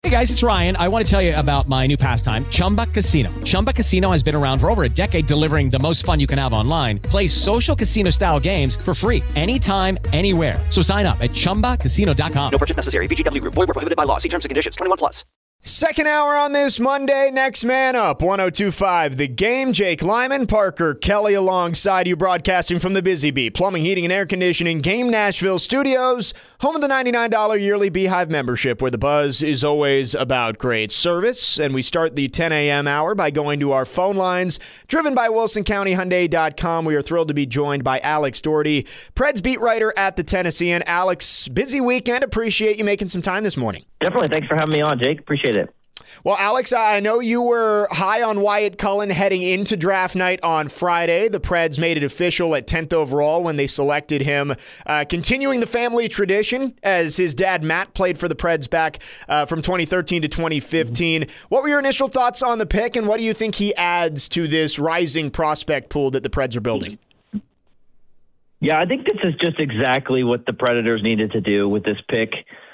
Hey guys, it's Ryan. I want to tell you about my new pastime, Chumba Casino. Chumba Casino has been around for over a decade, delivering the most fun you can have online. Play social casino-style games for free anytime, anywhere. So sign up at ChumbaCasino.com. No purchase necessary. VGW Group. Void where prohibited by law. See terms and conditions. 21+. Second hour on this Monday. Next man up, 102.5 The Game. Jake Lyman, Parker Kelly alongside you, broadcasting from the Busy Bee Plumbing, Heating, and Air Conditioning Game Nashville Studios, home of the $99 yearly Beehive membership, where the buzz is always about great service. And we start the 10 a.m. hour by going to our phone lines, driven by WilsonCountyHyundai.com. We are thrilled to be joined by Alex Doherty, Preds beat writer at the Tennessean. Alex, busy weekend. Appreciate you making some time this morning. Definitely. Thanks for having me on, Jake. Appreciate it. Well, Alex, I know you were high on Wyatt Cullen heading into draft night on Friday. The Preds made it official at 10th overall when they selected him, continuing the family tradition as his dad, Matt, played for the Preds back from 2013 to 2015. What were your initial thoughts on the pick, and what do you think he adds to this rising prospect pool that the Preds are building? Yeah, I think this is just exactly what the Predators needed to do with this pick.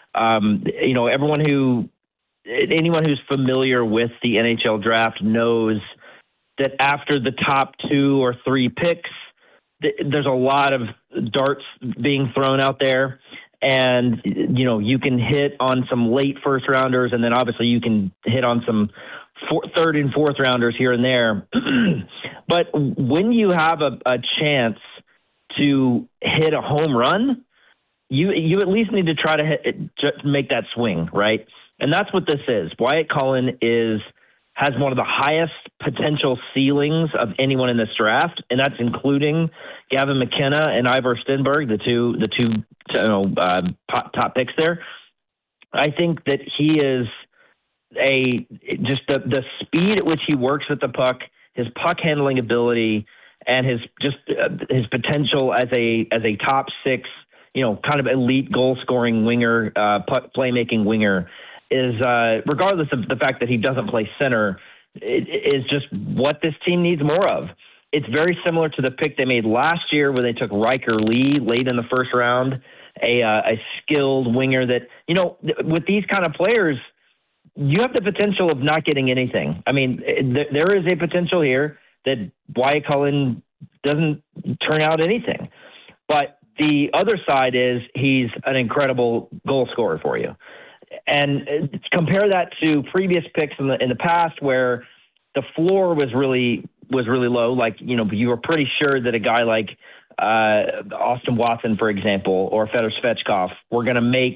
Anyone who's familiar with the NHL draft knows that after the top 2 or 3 picks, there's a lot of darts being thrown out there. And, you can hit on some late first rounders, and then obviously you can hit on some third and fourth rounders here and there. But when you have a chance to hit a home run, you at least need to try to make that swing, right? And that's what this is. Wyatt Cullen has one of the highest potential ceilings of anyone in this draft, and that's including Gavin McKenna and Ivor Stenberg, the two top picks there. I think that he is just the speed at which he works with the puck, his puck handling ability, and his potential as a top 6, kind of elite goal scoring winger, puck playmaking winger, is regardless of the fact that he doesn't play center, is just what this team needs more of. It's very similar to the pick they made last year where they took Riker Lee late in the first round, a skilled winger that, with these kind of players, you have the potential of not getting anything. I mean, there is a potential here that Wyatt Cullen doesn't turn out anything. But the other side is he's an incredible goal scorer for you. And compare that to previous picks in the past where the floor was really low. Like, you were pretty sure that a guy like Austin Watson, for example, or Fedor Svechkov were going to make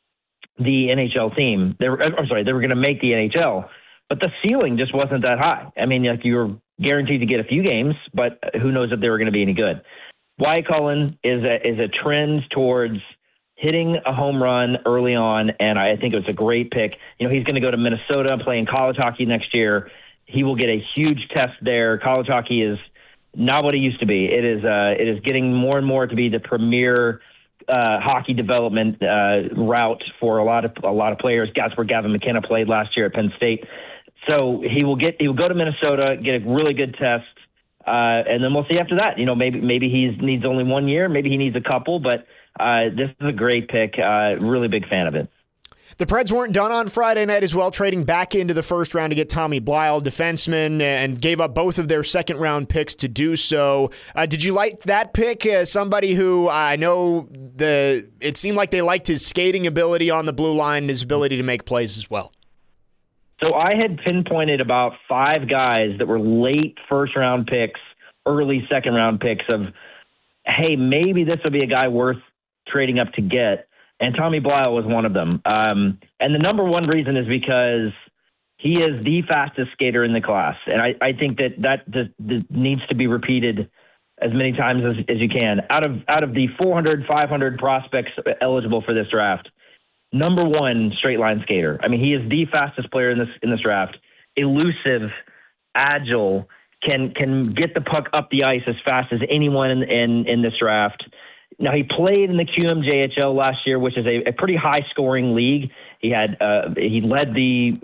the NHL team. They were going to make the NHL, but the ceiling just wasn't that high. I mean, like, you were guaranteed to get a few games, but who knows if they were going to be any good. Wyatt Cullen is a trend towards hitting a home run early on, and I think it was a great pick. He's going to go to Minnesota, playing college hockey next year. He will get a huge test there. College hockey is not what it used to be. It is getting more and more to be the premier hockey development route for a lot of players. That's where Gavin McKenna played last year at Penn State. So he will go to Minnesota, get a really good test, and then we'll see after that. Maybe he needs only 1 year, maybe he needs a couple, but this is a great pick. Really big fan of it. The Preds weren't done on Friday night as well, trading back into the first round to get Tommy Blyle, defenseman, and gave up both of their second-round picks to do so. Did you like that pick? Somebody who I know it seemed like they liked his skating ability on the blue line and his ability to make plays as well. So I had pinpointed about 5 guys that were late first-round picks, early second-round picks of, hey, maybe this would be a guy worth trading up to get, and Tommy Blyle was one of them. And the number one reason is because he is the fastest skater in the class, and I think that needs to be repeated as many times as you can. Out of the 400, 500 prospects eligible for this draft, number one straight line skater. I mean, he is the fastest player in this draft. Elusive, agile, can get the puck up the ice as fast as anyone in this draft. Now, he played in the QMJHL last year, which is a pretty high scoring league. He led the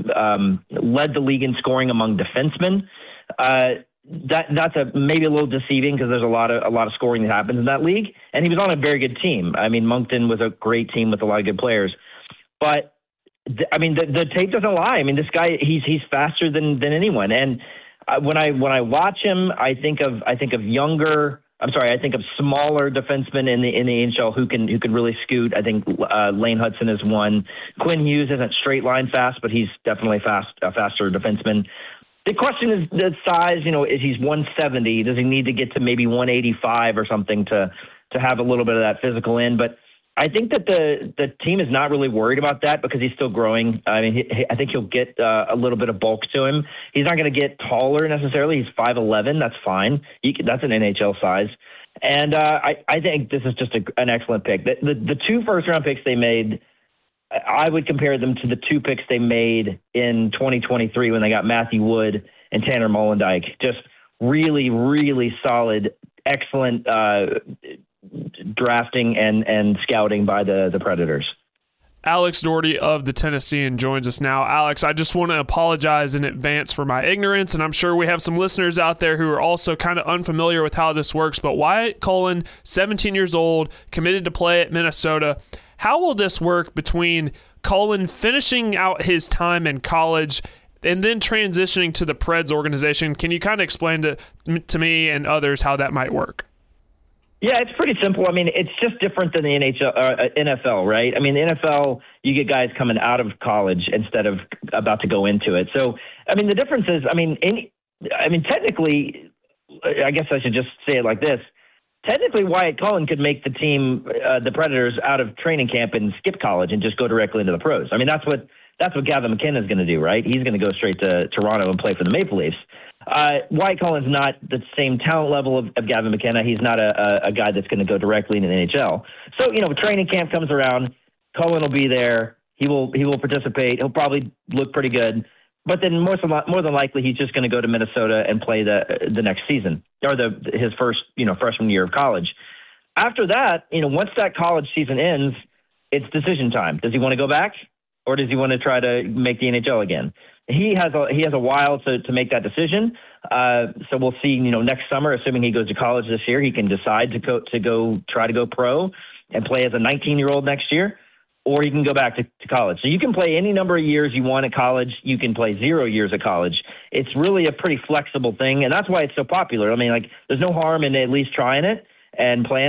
league in scoring among defensemen. That's maybe a little deceiving because there's a lot of scoring that happens in that league, and he was on a very good team. I mean, Moncton was a great team with a lot of good players. But the tape doesn't lie. I mean, this guy, he's faster than anyone. And when I watch him, I think of smaller defensemen in the NHL who can really scoot. I think Lane Hudson is one. Quinn Hughes isn't straight line fast, but he's definitely a faster defenseman. The question is the size. Is he's 170? Does he need to get to maybe 185 or something to have a little bit of that physical in? But I think that the team is not really worried about that because he's still growing. I mean, I think he'll get a little bit of bulk to him. He's not going to get taller necessarily. He's 5'11". That's fine. That's an NHL size. And I think this is just an excellent pick. The 2 first-round picks they made, I would compare them to the 2 picks they made in 2023 when they got Matthew Wood and Tanner Molendyk. Just really, really solid, excellent drafting and scouting by the Predators. Alex Doherty of the Tennessean joins us now. Alex, I just want to apologize in advance for my ignorance, and I'm sure we have some listeners out there who are also kind of unfamiliar with how this works, but Wyatt Cullen, 17 years old, committed to play at Minnesota. How will this work between Cullen finishing out his time in college and then transitioning to the Preds organization? Can you kind of explain to me and others how that might work? Yeah, it's pretty simple. I mean, it's just different than the NFL, right? I mean, the NFL, you get guys coming out of college instead of about to go into it. So, I mean, the difference is, technically, I guess I should just say it like this. Technically, Wyatt Cullen could make the team, the Predators, out of training camp and skip college and just go directly into the pros. I mean, that's what Gavin McKenna is going to do, right? He's going to go straight to Toronto and play for the Maple Leafs. Wyatt Cullen's not the same talent level of Gavin McKenna. He's not a guy that's going to go directly into the NHL. So, training camp comes around. Cullen will be there. He will participate. He'll probably look pretty good. But then more than likely, he's just going to go to Minnesota and play the next season or his first freshman year of college. After that, once that college season ends, it's decision time. Does he want to go back, or does he want to try to make the NHL again? He has a while to make that decision. So we'll see. Next summer, assuming he goes to college this year, he can decide to go try to go pro and play as a 19-year-old next year, or he can go back to college. So you can play any number of years you want at college. You can play 0 years at college. It's really a pretty flexible thing, and that's why it's so popular. I mean, there's no harm in at least trying it and playing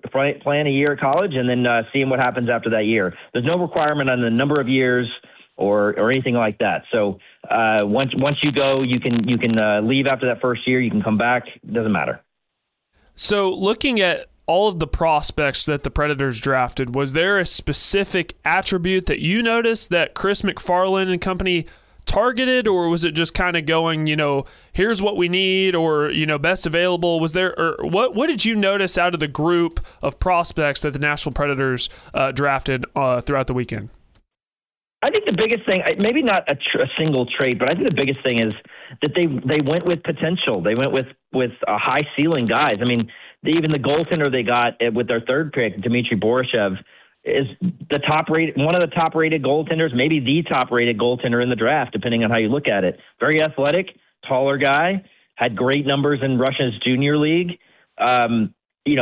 a year at college and then seeing what happens after that year. There's no requirement on the number of years or anything like that. So once you go, you can leave after that first year. You can come back. It doesn't matter. So looking at all of the prospects that the Predators drafted, was there a specific attribute that you noticed that Chris McFarland and company targeted, or was it just kind of going, here's what we need, or, best available? Was there, or what did you notice out of the group of prospects that the Nashville Predators drafted throughout the weekend? I think the biggest thing, maybe not a single trait, but I think the biggest thing is that they went with potential. They went with high ceiling guys. I mean, even the goaltender they got with their third pick, Dmitry Borishev, is one of the top rated goaltenders, maybe the top rated goaltender in the draft, depending on how you look at it. Very athletic, taller guy, had great numbers in Russia's junior league. I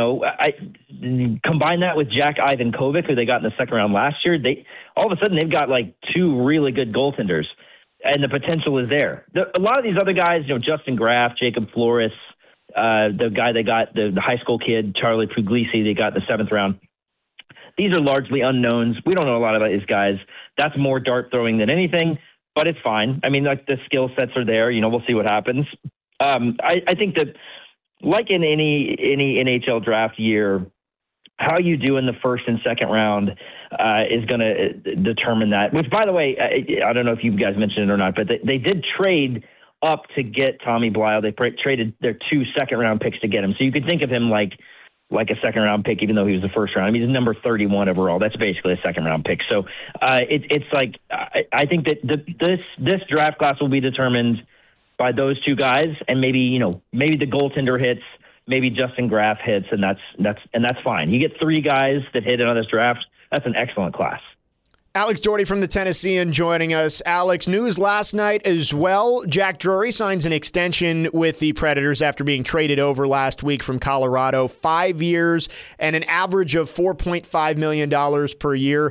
combine that with Jack Ivankovic, who they got in the second round last year. All of a sudden they've got 2 really good goaltenders, and the potential is there. A lot of these other guys, Justin Graf, Jacob Flores, the guy they got, the high school kid, Charlie Puglisi, they got in the 7th round. These are largely unknowns. We don't know a lot about these guys. That's more dart throwing than anything, but it's fine. I mean, the skill sets are there. We'll see what happens. I think that, like in any NHL draft year, how you do in the first and second round is going to determine that. Which, by the way, I don't know if you guys mentioned it or not, but they did trade up to get Tommy Blyle. They traded their 2 second-round picks to get him. So you could think of him like a second-round pick, even though he was the first round. I mean, he's number 31 overall. That's basically a second-round pick. So it's like I think that this draft class will be determined by those 2 guys, and maybe the goaltender hits, maybe Justin Graf hits, and that's fine. You get 3 guys that hit on this draft. That's an excellent class. Alex Doherty from the Tennessean joining us. Alex, news last night as well. Jack Drury signs an extension with the Predators after being traded over last week from Colorado. 5 years and an average of $4.5 million per year.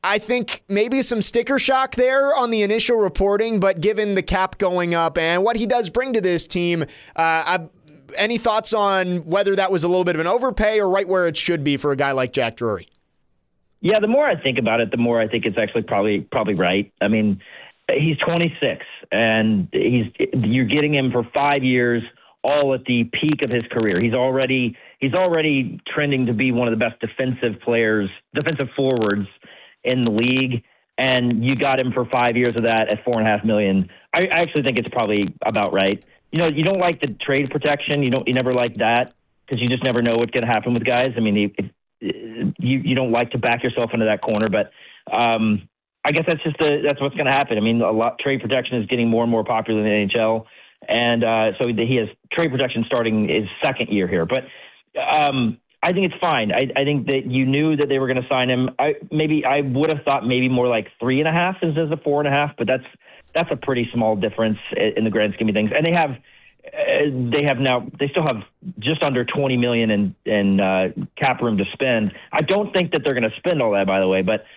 I think maybe some sticker shock there on the initial reporting, but given the cap going up and what he does bring to this team, any thoughts on whether that was a little bit of an overpay or right where it should be for a guy like Jack Drury? Yeah, the more I think about it, the more I think it's actually probably right. I mean, he's 26, and you're getting him for 5 years, all at the peak of his career. He's already trending to be one of the best defensive forwards in the league, and you got him for 5 years of that at $4.5 million. I actually think it's probably about right. You know, you don't like the trade protection. You never like that because you just never know what's going to happen with guys. I mean, you don't like to back yourself into that corner, but I guess that's what's going to happen. I mean, trade protection is getting more and more popular in the NHL, and so he has trade protection starting his second year here, but. I think it's fine. I think that you knew that they were going to sign him. I would have thought maybe more like 3.5 instead of 4.5, but that's a pretty small difference in the grand scheme of things. And they still have just under $20 million in cap room to spend. I don't think that they're going to spend all that, by the way, but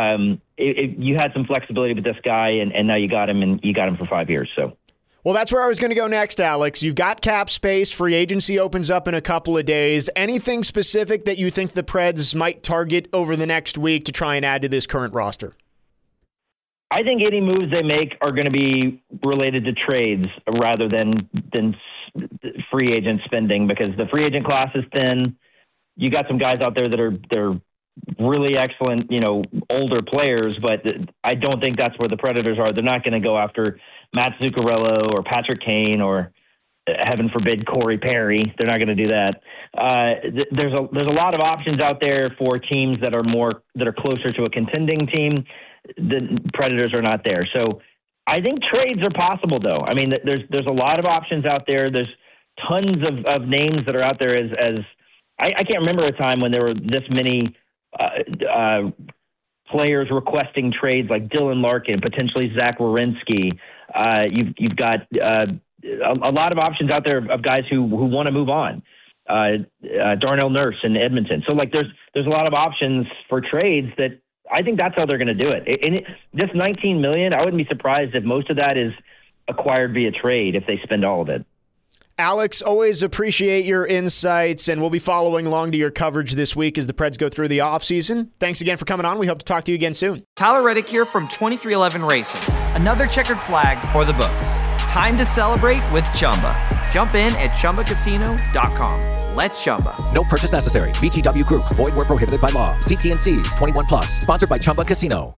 you had some flexibility with this guy, and now you got him for 5 years. So. Well, that's where I was going to go next, Alex. You've got cap space. Free agency opens up in a couple of days. Anything specific that you think the Preds might target over the next week to try and add to this current roster? I think any moves they make are going to be related to trades rather than free agent spending, because the free agent class is thin. You got some guys out there they're really excellent, older players, but I don't think that's where the Predators are. They're not going to go after Matt Zuccarello or Patrick Kane or, heaven forbid, Corey Perry. They're not going to do that. There's a lot of options out there for teams that are closer to a contending team. The Predators are not there. So I think trades are possible, though. I mean, there's a lot of options out there. There's tons of names that are out there as I can't remember a time when there were this many players requesting trades, like Dylan Larkin, potentially Zach Werenski. You've got a lot of options out there of guys who want to move on. Darnell Nurse in Edmonton. So there's a lot of options for trades that I think that's how they're going to do it. This $19 million, I wouldn't be surprised if most of that is acquired via trade if they spend all of it. Alex, always appreciate your insights, and we'll be following along to your coverage this week as the Preds go through the offseason. Thanks again for coming on. We hope to talk to you again soon. Tyler Reddick here from 2311 Racing. Another checkered flag for the books. Time to celebrate with Chumba. Jump in at ChumbaCasino.com. Let's Chumba. No purchase necessary. VGW Group. Void where prohibited by law. See T&Cs. 21+. Sponsored by Chumba Casino.